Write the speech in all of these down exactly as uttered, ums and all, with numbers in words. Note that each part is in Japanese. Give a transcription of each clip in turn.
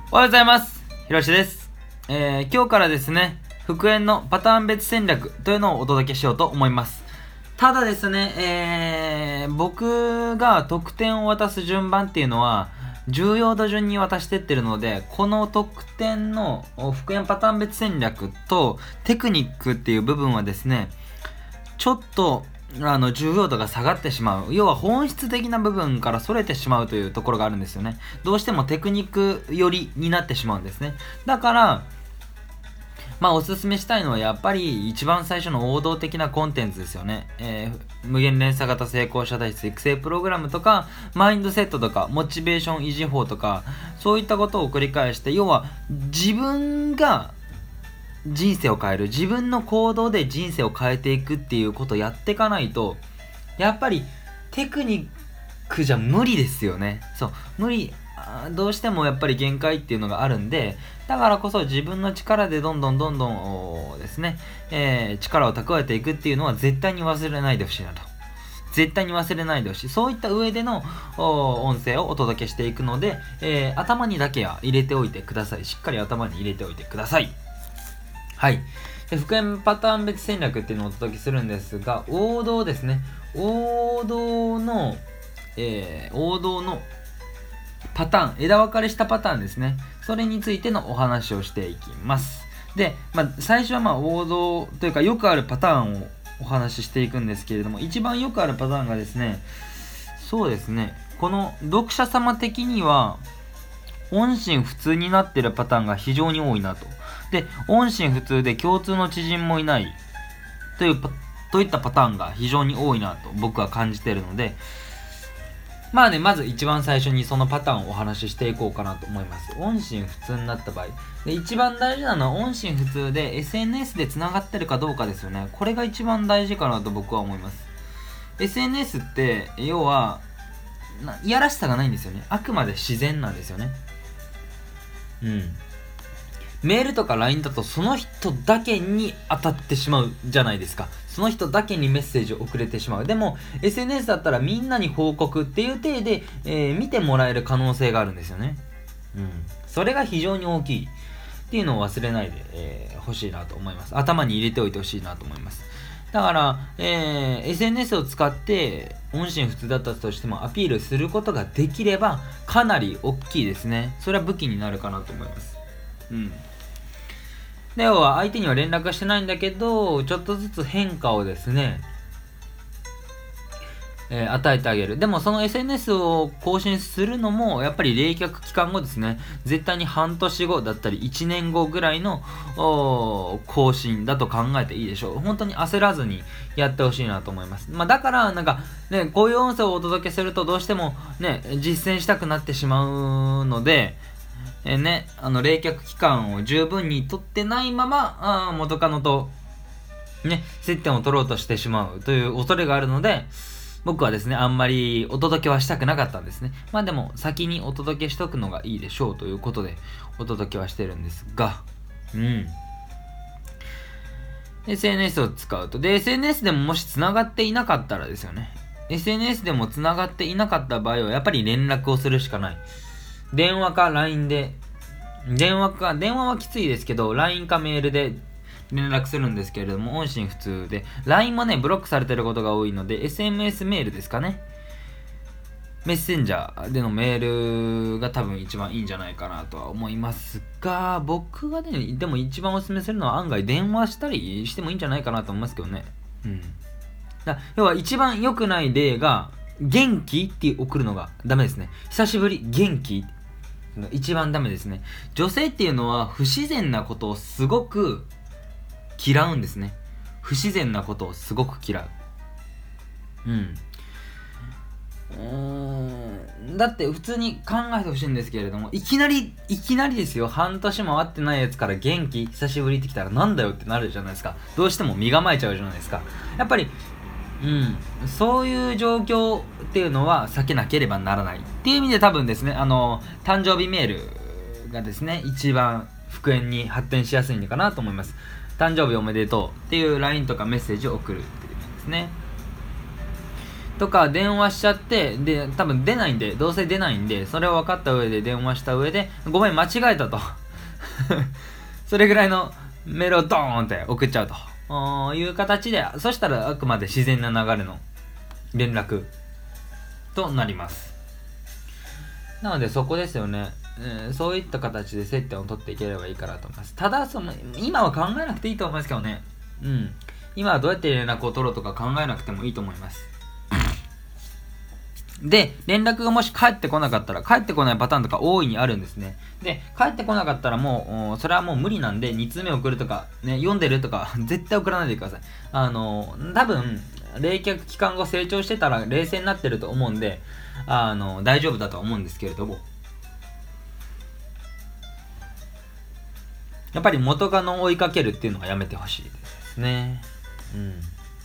おはようございます。ひろしです。えー、今日からですね、復縁のパターン別戦略というのをお届けしようと思います。ただですね、えー、僕が得点を渡す順番っていうのは、重要度順に渡してってるので、この得点の復縁パターン別戦略とテクニックっていう部分はですね、ちょっとあの重要度が下がってしまう、要は本質的な部分からそれてしまうというところがあるんですよね。どうしてもテクニック寄りになってしまうんですね。だからまあおすすめしたいのはやっぱり一番最初の王道的なコンテンツですよね。えー、無限連鎖型成功者体質育成プログラムとかマインドセットとかモチベーション維持法とか、そういったことを繰り返して、要は自分が人生を変える、自分の行動で人生を変えていくっていうことをやっていかないと、やっぱりテクニックじゃ無理ですよね。そう無理、どうしてもやっぱり限界っていうのがあるんで、だからこそ自分の力でどんどんどんどんですね、えー、力を蓄えていくっていうのは絶対に忘れないでほしいなと。絶対に忘れないでほしい。そういった上での音声をお届けしていくので、えー、頭にだけは入れておいてください。しっかり頭に入れておいてください。はい。で、復縁パターン別戦略っていうのをお届けするんですが、王道ですね。王道の、えー、王道のパターン、枝分かれしたパターンですね。それについてのお話をしていきます。で、まあ、最初はまあ王道というかよくあるパターンをお話ししていくんですけれども、一番よくあるパターンがですね、そうですね、この読者様的には音信不通になっているパターンが非常に多いなと。で、音信不通で共通の知人もいないというといったパターンが非常に多いなと僕は感じているので、まあね、まず一番最初にそのパターンをお話ししていこうかなと思います。音信不通になった場合で、一番大事なのは音信不通で エスエヌエス でつながってるかどうかですよね。これが一番大事かなと僕は思います。 エスエヌエス って要はいやらしさがないんですよね。あくまで自然なんですよね。うんメールとか ライン だとその人だけに当たってしまうじゃないですか。その人だけにメッセージを送れてしまう。でも エスエヌエス だったらみんなに報告っていう体で、えー、見てもらえる可能性があるんですよね。うん。それが非常に大きいっていうのを忘れないで、えー、欲しいなと思います。頭に入れておいてほしいなと思います。だから、えー、エスエヌエス を使って音信不通だったとしてもアピールすることができればかなり大きいですね。それは武器になるかなと思います。うん。で、要は相手には連絡してないんだけど、ちょっとずつ変化をですね、えー、与えてあげる。でもその エスエヌエス を更新するのもやっぱり冷却期間後ですね。絶対に半年後だったりいちねんごぐらいの更新だと考えていいでしょう。本当に焦らずにやってほしいなと思います。まあだからなんかね、こういう音声をお届けするとどうしてもね、実践したくなってしまうので、えー、ね、あの冷却期間を十分に取ってないままあ元カノとね接点を取ろうとしてしまうという恐れがあるので、僕はですねあんまりお届けはしたくなかったんですね。まあでも先にお届けしとくのがいいでしょうということでお届けはしてるんですが、うん エスエヌエス を使うと、で エスエヌエス でももし繋がっていなかったらですよね、 エスエヌエス でも繋がっていなかった場合はやっぱり連絡をするしかない。電話か ライン で、電話か、電話はきついですけど、ライン かメールで連絡するんですけれども、音信不通で、ライン もね、ブロックされてることが多いので、エスエムエス メールですかね。メッセンジャーでのメールが多分一番いいんじゃないかなとは思いますが、僕がね、でも一番おすすめするのは案外電話したりしてもいいんじゃないかなと思いますけどね。うん。だ要は一番良くない例が、元気って送るのがダメですね。久しぶり、元気一番ダメですね。女性っていうのは不自然なことをすごく嫌うんですね。不自然なことをすごく嫌う。うん。うーんだって普通に考えてほしいんですけれども、いきなりいきなりですよ、半年も会ってないやつから元気久しぶりって来たらなんだよってなるじゃないですか。どうしても身構えちゃうじゃないですか。やっぱりうん、そういう状況っていうのは避けなければならないっていう意味で、多分ですね、あの誕生日メールがですね一番復縁に発展しやすいのかなと思います。誕生日おめでとうっていう ライン とかメッセージを送るっていうですね。 とか電話しちゃって、で多分出ないんで、どうせ出ないんで、それを分かった上で電話した上で、ごめん間違えたとそれぐらいのメールをドーンって送っちゃうという形で、そしたらあくまで自然な流れの連絡となります。なのでそこですよね、えー、そういった形で接点を取っていければいいかなと思います。ただその今は考えなくていいと思いますけどね。うん今はどうやって連絡を取ろうとか考えなくてもいいと思いますで、連絡がもし返ってこなかったら、返ってこないパターンとか大いにあるんですね。で、返ってこなかったらもう、それはもう無理なんで、に通目送るとか、ね、読んでるとか、絶対送らないでください。あの、多分、冷却期間後成長してたら冷静になってると思うんで、あの、大丈夫だとは思うんですけれども、やっぱり元カノを追いかけるっていうのはやめてほしいですね。うん。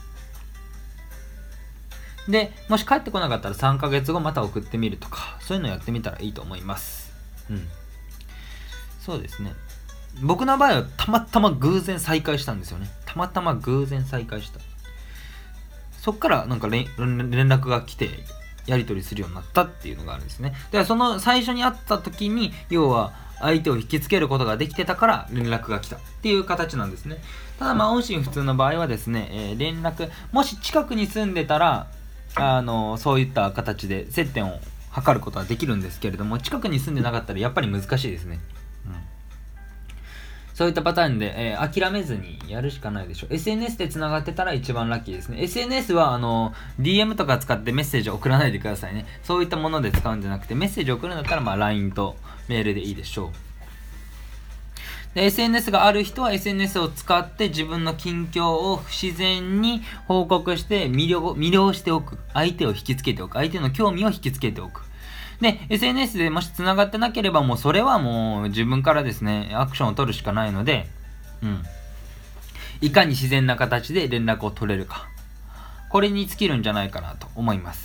で、もし帰ってこなかったらさんかげつごまた送ってみるとか、そういうのやってみたらいいと思います。うん。そうですね。僕の場合はたまたま偶然再会したんですよね。たまたま偶然再会した。そっからなんか連絡が来て、やり取りするようになったっていうのがあるんですね。だからその最初に会った時に、要は相手を引きつけることができてたから連絡が来たっていう形なんですね。ただまあ音信不通の場合はですね、えー、連絡、もし近くに住んでたら、あのそういった形で接点を図ることはできるんですけれども、近くに住んでなかったらやっぱり難しいですね。うん、そういったパターンで、えー、諦めずにやるしかないでしょう。エスエヌエス でつながってたら一番ラッキーですね。エスエヌエス はあの ディーエム とか使ってメッセージを送らないでくださいね。そういったもので使うんじゃなくて、メッセージを送るんだったらまあ ライン とメールでいいでしょう。で エスエヌエス がある人は エスエヌエス を使って自分の近況を不自然に報告して魅了、魅了しておく。相手を引きつけておく。相手の興味を引きつけておく。で、エスエヌエス でもし繋がってなければもうそれはもう自分からですね、アクションを取るしかないので、うん。いかに自然な形で連絡を取れるか。これに尽きるんじゃないかなと思います。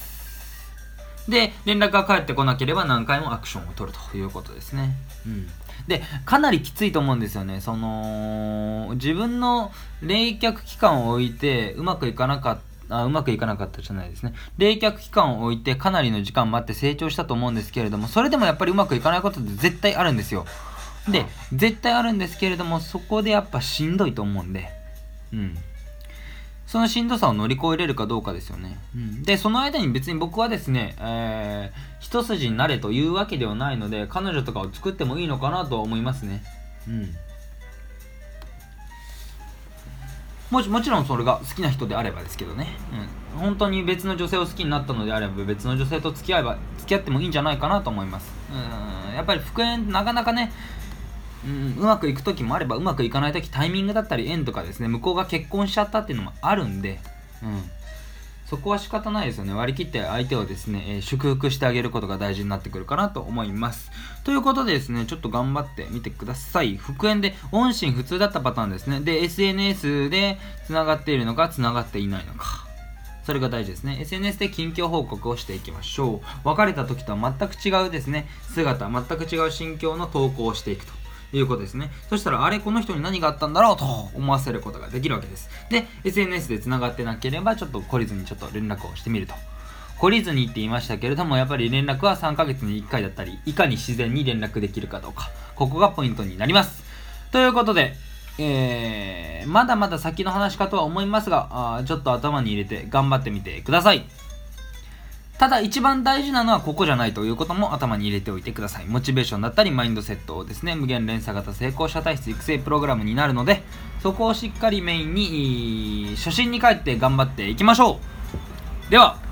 で、連絡が返ってこなければ何回もアクションを取るということですね。うん。で、かなりきついと思うんですよね。その、自分の冷却期間を置いて、うまくいかなかった、あ、うまくいかなかったじゃないですね。冷却期間を置いて、かなりの時間待って成長したと思うんですけれども、それでもやっぱりうまくいかないことって絶対あるんですよ。で、絶対あるんですけれども、そこでやっぱしんどいと思うんで、うん。そのしんどさを乗り越えれるかどうかですよね。うん、で、その間に別に僕はですね、えー、一筋になれというわけではないので、彼女とかを作ってもいいのかなとは思いますね。うん。もち、もちろんそれが好きな人であればですけどね。うん。本当に別の女性を好きになったのであれば、別の女性と付き合えば、付き合ってもいいんじゃないかなと思います。うん。やっぱり復縁、なかなかね、うん、うまくいく時もあればうまくいかない時、タイミングだったり縁とかですね、向こうが結婚しちゃったっていうのもあるんで、うん、そこは仕方ないですよね。割り切って相手をですね、えー、祝福してあげることが大事になってくるかなと思います。ということでですね、ちょっと頑張ってみてください。復縁で音信不通だったパターンですね。で エスエヌエス でつながっているのかつながっていないのか、それが大事ですね。 エスエヌエス で近況報告をしていきましょう。別れた時とは全く違うですね、姿、全く違う心境の投稿をしていくということですね。そしたら、あれこの人に何があったんだろうと思わせることができるわけです。で エスエヌエス で繋がってなければちょっと懲りずにちょっと連絡をしてみると。懲りずにって言いましたけれども、やっぱり連絡はさんかげつにいっかいだったり、いかに自然に連絡できるかどうか、ここがポイントになります。ということで、えー、まだまだ先の話かとは思いますが、あちょっと頭に入れて頑張ってみてください。ただ一番大事なのはここじゃないということも頭に入れておいてください。モチベーションだったりマインドセットをですね、無限連鎖型成功者体質育成プログラムになるので、そこをしっかりメインに初心に帰って頑張っていきましょう。では